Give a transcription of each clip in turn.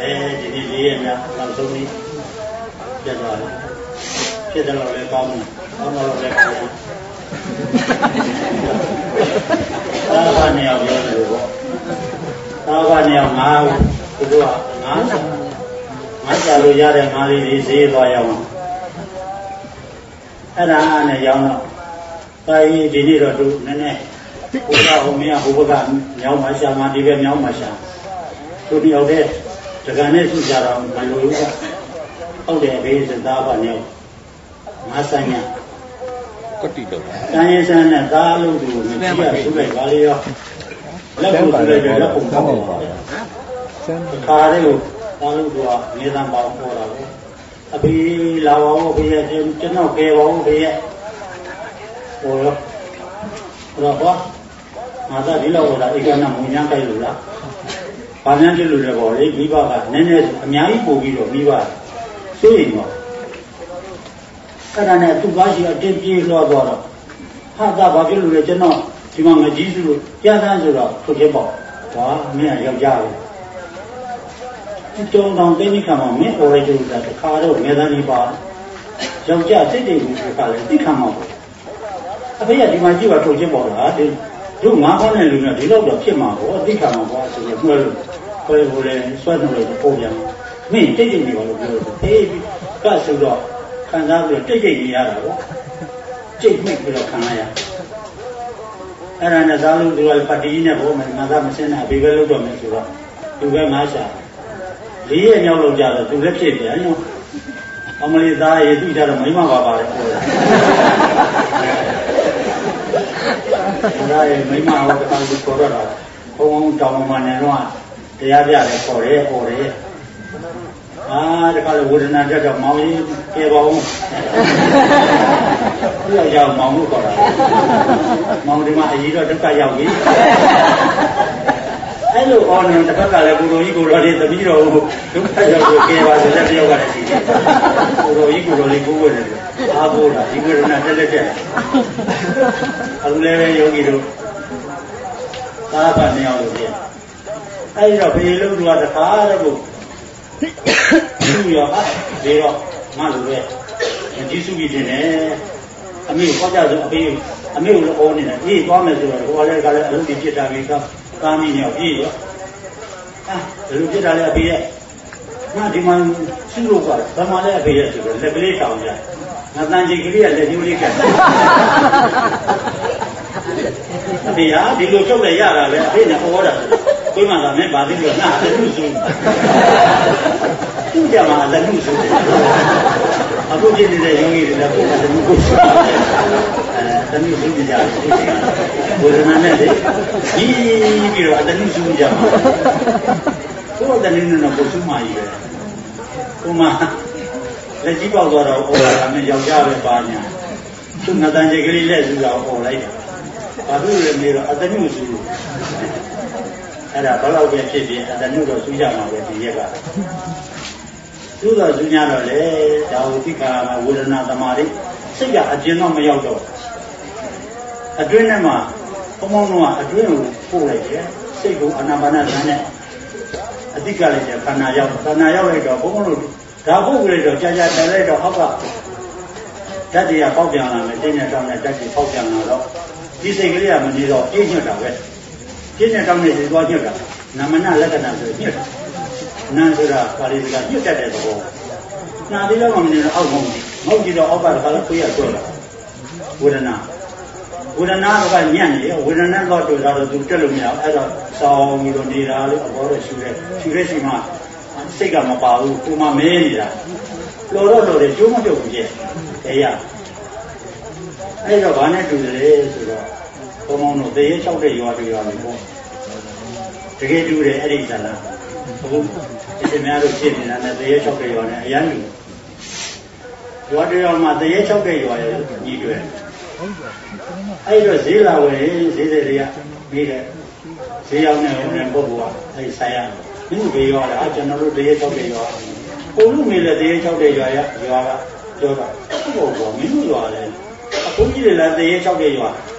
ဒီနေ့လေးရက်များနောက်ဆုံးနေ့ပြတ်သွားတယ်ဖြစ်တယ်လို့လည်းကောင်းတယ်ကောင်းတော့လည်းကောင်းတယ်သာဘာနေအောင်ပြောတယ်ပေါ့သာဘာနေအောင်ငါတို့ကငါကြလို့ရတဲ့ငါလေးတွေဈေးသွားရောက်အောင်အဲ့ဒါအားနဲ့ရောင်းတော့ဒါကြီးဒီနေ့တော့သူနည်းနည်းဘုရားဟိုမင်းဟိုဘက်ကမြောင်းမှာရှာမှာဒီဘက်မြောင်းမှာရှာသူတယောက်တည်းတက္ကနဲ့စုကြတော့မလို့ဘူးဟုတ်တယ်ဘေးစသားပါနေငါဆိုင်ရကတိတော့တိုင်းရင်းစမ်းနဲ့သားလို့သူမကြည့်ရဘူးလိုက်ပါလေရောလက်ကိုသူလိုက်လက်ပုံကောင်းပါဗျာခါလေးကိုသားလို့သူကနေသံပေါင်းပေါ်တာကိုအဖေလာပါဦးဖေရဲ့ကျွန်တော်ကဲပါဦးဖေရဲ့ဟိုရောတော့ဘာငါသားဒီလောက်ဟိုတာဧကနာမုံညာကြိုက်လို့လားဘာများဖြစ်လို့လဲပေါ့လေမိဘကနည်းနည်းအများကြီးပို့ပြီးတော့မိဘစိုးရိမ်တော့အဲ့ဒါနဲ့သူ့ကားရှိအတင်းပြေးလွှားသွားတော့ဟာသာဘာဖြစ်လို့လဲကျွန်တော်ဒီမှာငကြီးစုလို့ကြားသန်းဆိုတော့ထုတ်ခဲ့ပေါ့ဟာမင်းကယောက်ျားပဲဒီတုံတောင်တင်းကြီးခံမှာမင်းအော်ရကျတာတခါတော့ငယ်သားကြီးပါယောက်ျားစိတ်တည်မှုကလည်းသိခံမှာပေါ့အဖေကဒီမှာကြည့်ပါထုတ်ခဲ့ပေါ့လားဒီတို့ငါးခေါင်းနဲ့လူနဲ့ဒီလောက်တော့ဖြစ်မှာပေါ့သိခံမှာပေါ့ဆိုတော့မှလို့ကိုယ်လည်းစွဲတယ်လို့ပို့ပြန်မင်းတိတ်တိတ်နေပါလို့ပြောတယ်အေးကဆိုတော့ခံစားပြီးတိတ်တိတ်နေရတာပေါ့ကြိတ်မိပြီးတော့ခံရအဲ့ဒါနဲ့သားလို့သူကပတ်တီးနဲ့ပေါ့ငါသားမစင်းနဲ့အဖေပဲလုပ်တော့မယ်ဆိုတော့သူပဲငါရှာလေးရဲ့မြောက်လောက်ကြတော့သူလည်းဖြစ်ပြန်ရောအမလေးသားရေသူ့ကြတော့မိမပါပါတယ်ပြောတယ်ဒါရဲ့မိမဟောတခါကိုခေါ်တော့တာဘုံတောင်မှနေတော့တရားပြတယ်ခေါ်တယ်ဟောတယ်တခါလေဝေဒနာတက်တော့မောင်ကြီးပြေပါဦးသူ့ရောက်မောင်လို့ခေါ်တာမောင်ဒီမှာအကြီးတော့ဒုက္ခရောက်ပြီအဲ့လိုအော်နေတစ်ခါကလည်းကိုလိုကြီးကိုတော်လေးသမီးတော်ဒုက္ခရောက်ကိုပြေပါဆိုတဲ့တယောက်ကလည်းရှိတယ်ကိုလိုကြီးကိုတော်လေးကိုဝဲတယ်အားကိုးတာဒီဝေဒနာတက်တက်အခုလည်းပဲယောဂီတို့သာဖတ်နေအောင်လို့ပြန်အဲ့တော့ဖေလုံးသူကတခါတော့သူရောဒီတော့မလို့ပဲဒီစုပြီးတင်တယ်အမေဟောကြဆိုအမေကိုလည်းအော်နေတာအေးသွားမယ်ဆိုတော့ဟိုလည်းကလည်းအလုပ်တွေဖြစ်တာပဲကာမီညောပြေးရောဘယ်လိုဖြစ်တာလဲအဖေရဲ့ငါဒီမှာစုလို့ကဘာမှလည်းအဖေရဲ့ဆိုတော့လက်ကလေးတောင်းကြငါတန်ကြီးကလေးကလက်ညှိုးလေးကပ်အဖေဟာဒီလိုချုပ်လဲရတာပဲအဖေနဲ့ဟောတာကိုယ်မှသာမင်းပါသေးလို့ငါလည်းလူစုသူ့ကြမှာလည်းလူစုအခုဖြစ်နေတဲ့ယောဂီတွေလည်းကိုယ်ကလည်းလူကိုစုတနည်းစုကြတယ်ဝေဒနာနဲ့လေဒီပြီးတော့အတနည်းစုကြမှာကိုယ်တနည်းနဲ့ကိုယ်စုမှကြီးပဲကိုမှလက်ကြီးပေါက်သွားတော့ဟောတာနဲ့ယောက်ျားပဲပါညာသူငါတန်ကြီးကလေးလက်စုတာဟောလိုက်တာဘာလို့လဲမေးတော့အတနည်းစုအဲ့ဒါဘယ်လောက်ပဲဖြစ်ဖြစ်အတနည်းတော့စုကြမှာပဲဒီရက်ကသူတော့စုညာတော့လေဒါဝတိခါမှာဝေဒနာသမာဓိစိတ်ကအကျဉ်းတော့မရောက်တော့အတွင်းထဲမှာဘုံဘုံကအတွင်းကိုပို့လိုက်တယ်စိတ်ကိုအာနာပါနဇန်နဲ့အတိကလည်းခန္ဓာရောက်လိုက်တော့ဘုံဘုံတို့ဒါပုတ်ကလေးတော့ကြာကြာတိုင်လိုက်တော့ဟောက်ကဓာတ်တွေကပေါက်ပြန်လာမယ်တင်းနဲ့တောင်းနဲ့ဓာတ်တွေပေါက်ပြန်လာတော့ဒီစိတ်ကလေးကမနေတော့ပြည့်ညွတ်တာပဲပြည့်နဲ့တောင်းနဲ့ဒီသွားညွတ်တာနာမနာလက္ခဏာဆိုညွတ်တာနာဆိုတာပါဠိစကားညွတ်တတ်တဲ့သဘောနာပြီးတော့မနေတော့အောက်မုံမဟုတ်ကြည့်တော့အောက်ကလည်းခါလည်းခွေးရဆွဲတာဝေဒနာကညံ့နေဝေဒနာတော့တွေ့တာတော့သူတက်လို့မရဘူးအဲ့တော့စောင်းပြီးတော့နေတာလို့အဘောတော့ရှူတဲ့စီမှာစိတ်ကမပါဘူးကိုမမဲနေတာလော်တော့တယ်ကျိုးမပြုတ်ဘူးကျဲတရားအဲ့တော့ဘာနဲ့တူတယ်ဆိုတော့ဘုံဘုံတို့သေရလျှောက်တဲ့ရွာတွေပေါ့တကယ်တူတယ်အဲ့ဒီဇာလာဘုံဒီများတို့ဖြစ်နေတာနဲ့သေရလျှောက်တဲ့ရွာနဲ့အရန်တူရွာတွေမှာသေရလျှောက်တဲ့ရွာရဲ့ညီတွေအဲ့တော့ဈေးလာဝင်ဈေးတွေကမိတယ်ဈေးရောက်နေပုဂ္ဂိုလ်ကအဲ့ဆိုင်ရမင်းဘေးရောလားကျွန်တော်တို့တရေ၆တဲ့ရွာပုံလို့မေးလဲတရေ၆တဲ့ရွာကပြောတာဟုတ်ကောမင်းတို့ရွာလဲအခုကြီးတွေလည်းတရေ၆တဲ့ရွာ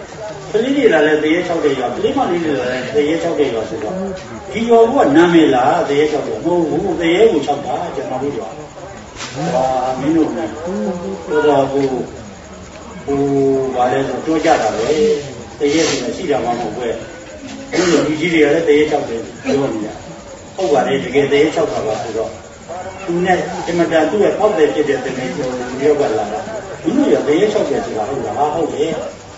လေးလာလဲတရေ6တဲ့ရွာကလေးမလေးလာလဲတရေ6တဲ့ရွာဆိုတော့ဒီရွာကနာမည်လားတရေ6တယ်မဟုတ်ဘူးတရေကို6တာကျွန်တော်တို့ရွာဟာမင်းတို့ကတော်တော်ကိုဘာလဲဆိုကြောကြတာပဲတရေဆိုရှိတာမှမဟုတ်ပဲဒီလိုဒီကြီးတွေကလည်းတရေ6တယ်ပြောနေရဟုတ်ပါတယ်တကယ်တရေ6တာပါဆိုတော့သူနဲ့ဒီမတာသူ့ရဲ့ပေါက်တယ်ဖြစ်တဲ့တကယ်ကိုရောကလာတာဒီလိုရတရေ6တယ်ဆိုတာဟုတ်လားဟုတ်တယ်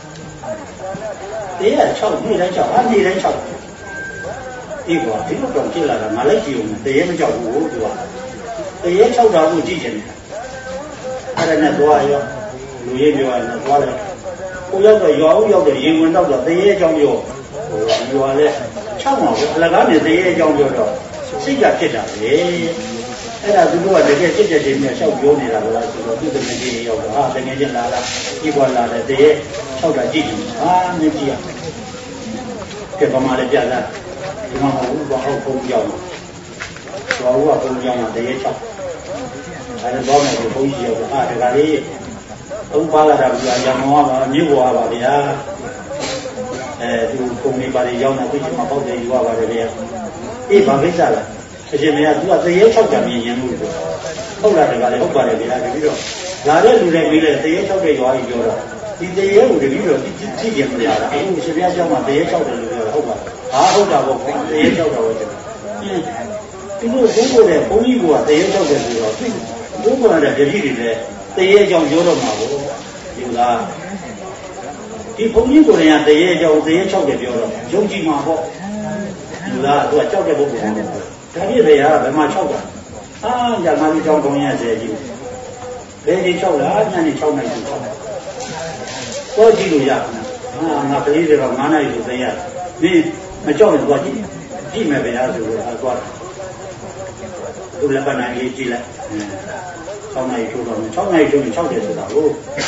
တရေ6နေ့တိုင်း6ဟာနေ့တိုင်း6ဒီကွာဒီလိုတော့ဖြစ်လာတာငါလည်းကြည့်အောင်တရေမကြောက်ဘူးသူကတရေ6တာကိုကြည့်ချင်တယ်အဲ့ဒါနဲ့သွားရောလူရေးပြောရင်သွားတယ်ကိုရောက်တော့ရွာဦးရောက်တယ်ရင်ဝင်တော့တရေအကြောင်းပြောဟိုရွာလဲ6မှာပဲအလကားနဲ့တရေအကြောင်းပြောတော့စိတ်ကဖြစ်တာလေအဲ့ဒါသူတို့ကတကယ်စစ်တဲ့ချိန်မှာရှောက်ပြောနေတာလားဆိုတော့သူတကယ်ကြီးရောက်တော့ဟာတကယ်ချင်းလာလားဒီကွာလာတယ်တရေ6တာကြည့်ကြည့်ဟာမကြည့်ရကဲဘာမှလည်းပြတာဒီမှာမဟုတ်ဘူးဘာဟုတ်ပုံကြောင်းတော့ဘာကပုံကြောင်းတာတရေ6အဲ့ဒါတော့မယ်ဘုန်းကြီးရောက်တော့ဟာတကယ်လေးသုံးပါလာတာကရမောပါမြို့ပေါ်ပါဗျာသူပုံလေးပါလေရောက်နေပြီမှာပေါ့တယ်ယူရပါတယ်ဗျာအေးဘာကိစ္စလဲအရှင်မရသူကတရေ6ကမြင်ရင်လို့ဟုတ်လားတကယ်လည်းဟုတ်ပါတယ်ဗျာတပည့်တော့လာတဲ့လူတွေပြီးလဲတရေ6တဲ့ရွာကြီးပြောတော့ဒီတရေကိုတပည့်တော့ကြည့်ကြမရတာအခုရှင်ဘုရားကျောင်းမှာတရေ6တယ်လို့ပြောတော့ဟုတ်ပါဟာဟုတ်တာပေါ့တရေ6တာပေါ့ကျွန်တော်ဒီလိုဘုန်းကိုယ်တဲ့ဘုန်းကြီးကတရေ6တယ်ဆိုတော့သူဘုန်းကလည်းတပည့်တွေလည်းတရေကြောင့်ပြောတော့မှာပေါ့ဒီလားဒီဘုန်းကြီးကိုယ်တိုင်ကတရေကြောင့်တရေ6တယ်ပြောတော့ယုံကြည်မှာပေါ့ဒီလားသူကကြောက်တဲ့ပုဂ္ဂိုလ်ပေါ့ဒါပြည့်တရားဘယ်မှာ6တာအာညငါတို့ကြောင်း3ရက်စေကြီးဘယ်ကြီး6လားညနေ6နိုင်6တော့ကြည့်လို့ရမှာငါကလေးတွေက9နိုင်လို့သိရမင်းမကြောက်ရင်သွားကြည့်မယ်ဗျာဆိုတော့သွားသူလည်းပန်းနိုင်လေးကြည့်လိုက်6နိုင်ထိုးတော့6နိုင်ထိုးရင်6တယ်ဆိုတာဟုတ်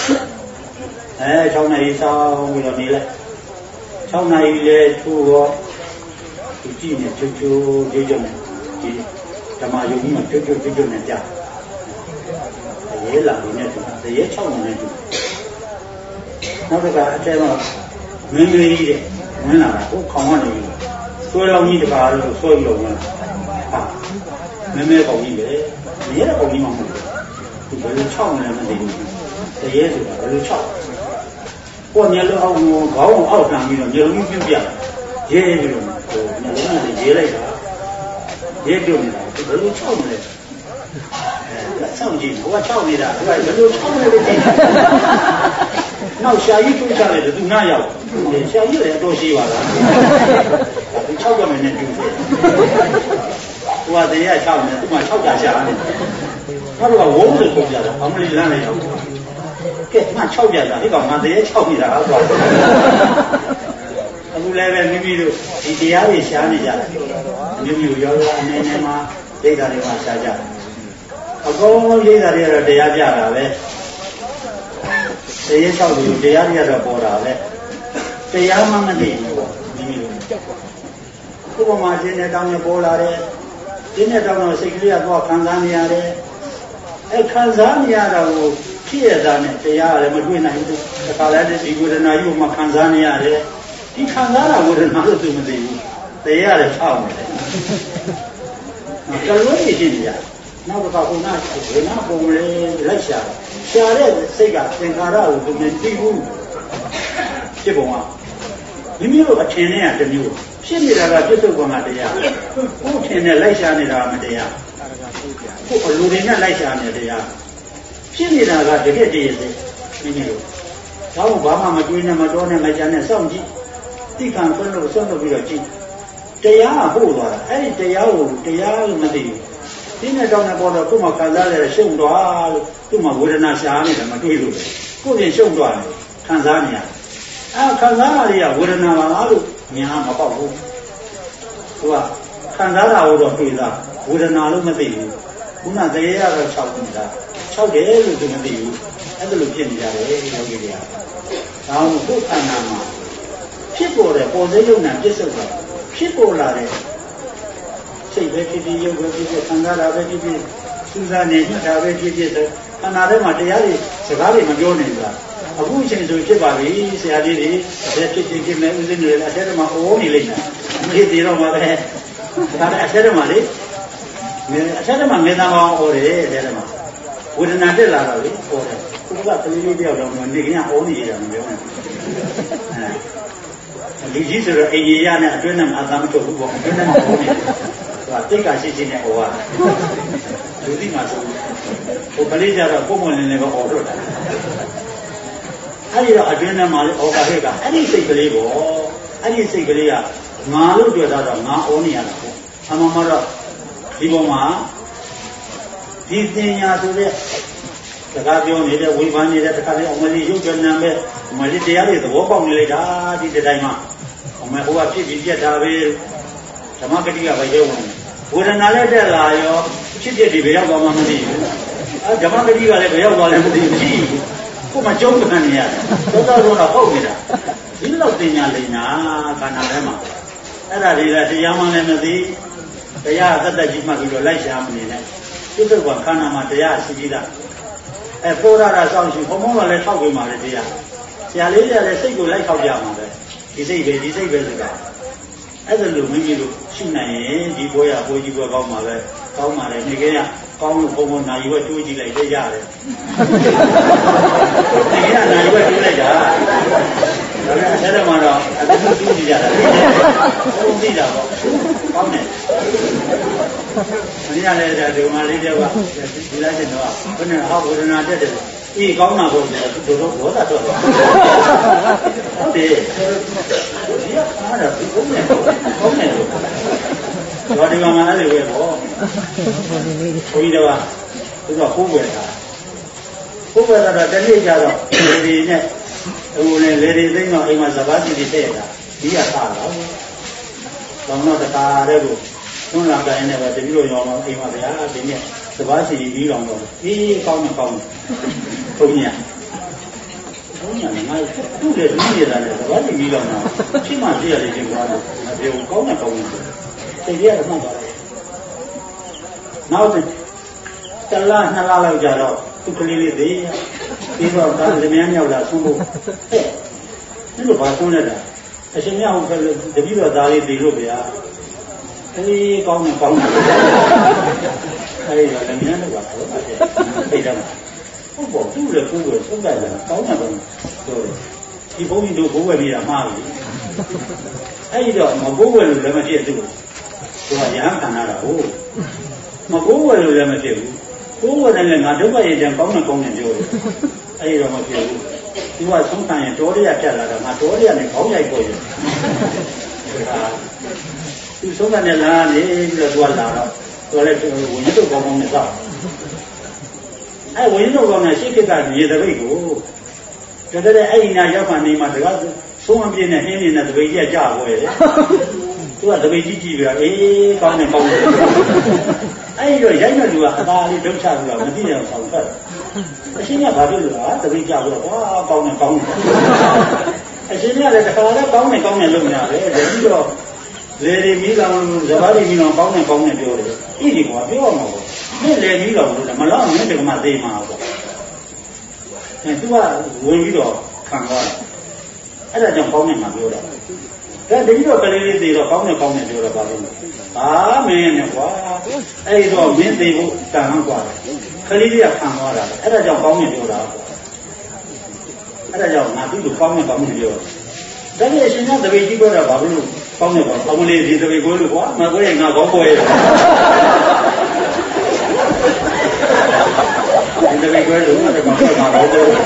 6နိုင်စောင်းပြီးတော့နေလိုက်6နိုင်လေထိုးတော့သူကြည့်နေချိုးချိုးကြည့်ကြမယ်ဒီဓမ္မယုံကြီးမှာကျွတ်နဲ့ကြာရဲလာနေတယ်တရေ6နေတယ်နောက်တစ်ခါအတဲမှာမင်းလေးကြီးတဲ့ဝင်လာတာကိုခေါင်းကနေဆွဲလောင်းကြီးတကားလို့ဆွဲပြီးတော့ဝင်လာဟာမင်းမဲကောင်ကြီးပဲရဲတဲ့ကောင်ကြီးမှမဟုတ်ဘူးသူဘယ်လို6နေလဲမသိဘူးတရေဆိုတာဘယ်လို6ကိုညလုံးအောင်ခေါင်းအောက်ခံပြီးတော့ညလုံးကြီးပြုတ်ပြရဲပြီးတော့ညလုံးနဲ့ရဲလိုက်တာရဲပြုတ်နေတာဘယ်လို6နေလဲဆောင်းကြည့်ဟိုက6နေတာသူကဘယ်လို6နေလဲကြည့်နောက်ရှာကြီးထုတ်ချတယ်သူနားရောက်ရှာကြီးလည်းအတော်ရှိပါလားဒီ6ကမနဲ့တူတယ်ဟိုကတည်းက6နေသူမှ6တာရှာနေနောက်တော့ဝုန်းလို့ပုံပြတော့အမလီလမ်းလည်းရောက်ကဲမှ6ပြတာဒီကောင်ငါတည်း6နေတာဟုတ်ပါအခုလည်းပဲမိမိတို့ဒီတရားတွေရှားနေကြတယ်မြို့ရောအနေနဲ့မှာဒိဋ္ဌာတွေမှာရှားကြတယ်အကုန်လုံးဒိဋ္ဌာတွေကတော့တရားပြတာပဲတရားလျှောက်လို့တရားတွေကတော့ပေါ်တာပဲတရားမှမသိဘူးပေါ့မိမိတို့ဥပမာရှင်းတဲ့တောင်းနဲ့ပေါ်လာတယ်ရှင်းတဲ့တောင်းတော့စိတ်ကလေးကတော့ခံစားနေရတယ်ခံစားနေရတာကိုဖြစ်ရတာနဲ့တရားလည်းမတွေ့နိုင်ဘူးတခါလည်းဒီဝေဒနာကြီးကိုမှခံစားနေရတယ်ဒီခံစားတာဝေဒနာလို့သူမသိဘူးတရားလည်းဖောက်နေတယ်ကလွဲ့နေရှိနေရနောက်တစ်ခါခုနဝေဒနာပုံလေးလိုက်ရှာတဲ့စိတ်ကသင်္ခါရကိုသူမသိဘူးဖြစ်ပုံကမိမိတို့အထင်နဲ့တမျိုးဖြစ်နေတာကပြစ္ဆုတ်ကောင်ကတရားကိုယ်ထင်နဲ့လိုက်ရှာနေတာမတရားကိုယ်အလိုတွေနဲ့လိုက်ရှာနေတရားဖြစ်နေတာကတကယ်တည်းရဲ့မိမိတို့ဒါကဘာမှမတွေးနဲ့မတော်နဲ့မကြမ်းနဲ့စောင့်ကြည့်သိခံဆွလို့ပြီးတော့ကြည့်တရားကပို့သွားတာအဲ့ဒီတရားကိုတရားလို့မသိဘူးဒီနဲ့တောင်းနေပေါ်တော့ကိုယ်မှခံစားရတဲ့ရှုံသွားလို့သူ့မှာဝေဒနာရှားနေတယ်မတွေးလို့ကိုယ်ပြင်ရှုံသွားတယ်ခံစားနေရတယ်ခံစားရတဲ့ဝေဒနာပါလားလို့မြင်မပေါက်ဘူးသူကခံစားတာကိုတော့တွေ့တာဝေဒနာလို့မသိဘူးခုနတရေရတော့6နေတာ6တယ်လို့သူမသိဘူးအဲ့ဒါလိုဖြစ်နေကြတယ်ယောဂီတွေကဒါမှမဟုတ်ခန္ဓာမှာဖြစ်ပေါ်တဲ့ပေါ်စေရုံနဲ့ပြစ္ဆုတ်တာဖြစ်ပေါ်လာတဲ့စိတ်ပဲဖြစ်ဖြစ်ရုပ်ပဲဖြစ်ဖြစ်ခံစားတာပဲဖြစ်ဖြစ်စူးစမ်းနေညှတာပဲဖြစ်ဖြစ်ဆိုခန္ဓာထဲမှာတရားတွေစကားတွေမပြောနိုင်ဘူးလားအခုအချိန်ဆိုဖြစ်ပါပြီဆရာလေးတွေလက်ဖြစ်ဖြစ်မဲ့ဦးစင်းတွေလည်းအထက်မှာအိုးနေလိမ့်မယ်မလေးသေးတော့မှာပဲဒါလည်းအထက်မှာလေအထက်မှာမေတ္တာကောင်းအိုးတယ်အထက်မှာဝေဒနာတက်လာတော့လေအိုးတယ်ခုကကလေးလေးတယောက်တော့နေကင်းအိုးနေရတာမပြောနဲ့လူကြီးဆိုတော့အိမ်ကြီးရနဲ့အတွင်းနဲ့အသာမထုတ်ဘူးပေါ့အတွင်းနဲ့အိုးနေတိတ်ကရှိရှိနဲ့အိုးရလူကြီးမှာဆိုဟိုကလေးကြတော့ပုံမှန်လည်းပဲအော်တော့တာအဲ့ဒီတော့အတွင်းထဲမှာလေအော်ပါခဲ့ကအဲ့ဒီစိတ်ကလေးပေါ့အဲ့ဒီစိတ်ကလေးကငါလို့တွေ့တာတော့ငါအော်နေရတာပေါ့အမှန်မှတော့ဒီပေါ်မှာဒီပညာဆိုတဲ့စကားပြောနေတဲ့ဝိပန်းနေတဲ့တခါလေအမလီရုပ်ကနံပဲအမလီတရားတွေသဘောပေါက်နေလိုက်တာဒီတိုင်းမှာအမေဟိုကဖြစ်ပြီးပြက်တာပဲဓမ္မဂတိကပဲရုပ်ဝင်ဝေဒနာလည်းတက်လာရောဖြစ်ဖြစ်ဒီဘယ်ရောက်သွားမှမသိဘူးဓမ္မဂတိကလည်းဘယ်ရောက်သွားလဲမသိဘူးရှိကိုမှကျုံးခံနေရတယ်သောတာတော့ဟုတ်နေတာဒီလောက်တင်ညာလိမ့်နာခန္ဓာထဲမှာအဲ့ဒါတွေကတရားမှလည်းမသိတရားတတ်တတ်ကြီးမှပြီးတော့လိုက်ရှာမနေနဲ့ပြစ္ဆုတ်ကခန္ဓာမှာတရားရှိပြီးသားပေါ်ရတာစောင့်ရှိဘုံဘုံကလည်းထောက်ပေးပါလေတရားဆရာလေးတွေကလည်းစိတ်ကိုလိုက်ထောက်ပြမှာပဲဒီစိတ်ပဲဆိုတာအဲ့ဒါလိုမိမိတို့ရှုနိုင်ရင်ဒီဘွဲရဘွဲကြီးဘွဲကောင်းပါပဲကောင်းပါလေနေကင်းကကောင်းလို့ဘုံဘုံနာယူဝဲတွေးကြည့်လိုက်ကြရတယ်နေကင်းကနာယူဝဲတွေးလိုက်တာဒါနဲ့အဲ့ဒါမှတော့အခုတွေးကြည့်ကြတာဟုတ်ပြီတာပေါ့ကောင်းတယ်မင်းရလည်းဒီမှာလေးတယောက်ကဒီလိုက်ချင်တော့ဘယ်နဲ့ဟောဝေဒနာတက်တယ်အေးကောင်းတာပေါ့တို့ဘောသာတော့ဟုတ်တယ်ဒီကအားတော့ဒီကုန်နေကောင်းနေလို့ဘာဒီမှာအဲ့လိုပဲပေါ့ဘုန်းကြီးတော့သူကခိုးဝယ်တာတော့တနေ့ကျတော့ဒီနဲ့ဟိုလေလေတွေသိမ်းတော့အိမ်မှာစပါးစီတွေထည့်ရတာဒီကစားတော့ဘောင်းတော့တခါတည်းကိုသွန်းလာကြရင်လည်းတပည့်တော်ရောင်းတော့အိမ်မှာဗျာဒီနေ့စပါးစီပြီးတော့အေးကောင်းတယ်ဘုန်းကြီးငါသူ့လေဒီနေတာလေစပါးစီပြီးတော့ဖြစ်မှပြရတယ်ချင်းကွာလို့မပြောကောင်းတယ်သိရတော့မှပါတယ်နောက်တလားနှစ်လားလောက်ကြာတော့သူကလေးလေးသေးပြီးတော့ဒါသမင်းမြောက်လာဆုံးဖို့အဲ့လိုပါဆုံးနေတာအရှင်မြတ်ဟုတ်ကဲ့တပည့်တော်သားလေးသေးလို့ဗျာအေးကောင်းတယ်အဲ့ဒါလည်းဉာဏ်တော့ပါတော့အဲ့ဒါဟုတ်ပေါ့သူ့လေကိုယ်ကိုသုံးတယ်ကောင်းတယ်ပေါ့ဒီဘုန်းကြီးတို့ဘိုးဝယ်နေတာမှားပြီအဲ့တော့မဘိုးဝယ်လို့လည်းမဖြစ်ဘူးသူကရဟန်းခံရတာဟုတ်မဘိုးဝယ်လို့လည်းမဖြစ်ဘူးဘိုးဝယ်တယ်လည်းငါဒုက္ခရေချမ်းကောင်းတယ်ပြောတယ်အဲ့တော့မဖြစ်ဘူးသူကသုံးခံရင်တော်ရရပြတ်လာတာငါတော်ရနဲ့ခေါင်းရိုက်ပေါ်ရသူသုံးခံနဲ့လာနေပြီးတော့သူကလာတော့သူလည်းဝင်ရတော့ကောင်းကောင်းနဲ့သောက်အဲ့ဝင်ရတော့ကောင်းနဲ့ရှေ့ခက်ကရေတပိတ်ကိုတကယ်အဲ့ဒီနာရောက်မှနေမှတကားသုံးအပြင်းနဲ့ဟင်းနေတဲ့တပိတ်ကြီးကြာပေါ်ရတယ်သူကတပိတ်ကြီးကြည့်ပြီးတော့အေးကောင်းတယ်အဲ့ဒီတော့ရိုက်မဲ့လူကအသာလေးဒုက္ခပြီးတော့မသိအောင်ဆောင်ဖက်အရှင်းကဘာဖြစ်လို့လဲတပိတ်ကြာပြီးတော့ဟာကောင်းတယ်အရှင်းကလည်းတခါတော့ကောင်းတယ်လုပ်နေတာပဲပြီးတော့လေဒီမီးလောင်စဘာဒီမီးလောင်ကောင်းတယ်ပြောတယ်ဤဒီကွာပြောအောင်ပေါ့ဒီလေမီးလောင်လို့မလောင်နဲ့တကမှသေးမှာပေါ့သူကဝင်ပြီးတော့ခံသွားအဲ့ဒါကြောင့်ကောင်းတယ်မှာပြောတာဒါတတိတော့ကလေးလေးသေးတော့ကောင်းတယ်ပြောတော့ပါလို့ဟာမင်းနဲ့ကွာအဲ့တော့မင်းသေးဖို့တန်ဟောင်းกว่าကလေးလေးကခံသွားတာအဲ့ဒါကြောင့်ကောင်းတယ်ပြောတာအဲ့ဒါကြောင့်ငါသူ့ကိုကောင်းတယ်ပြောဒါနဲ့အရှင်ကတပည့်ကြီးပြောတာဘာလို့ကောင်းတယ်ပေါ့အမလေးဒီတပည့်ကိုလို့ကွာမကိုရင်ငါကောင်းပွဲရဒီတပည့်ကိုလို့ငါကောင်းပွဲမှာတော့တယ်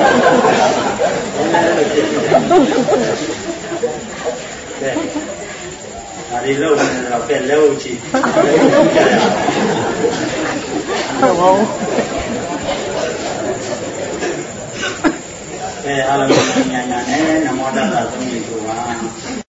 ဒါဒီလောက်နေတော့ကဲလောက်ချီဟုတ်အားလုံးညာညာနဲ့နမောတ္တသာသုံးပြီးဆိုပါ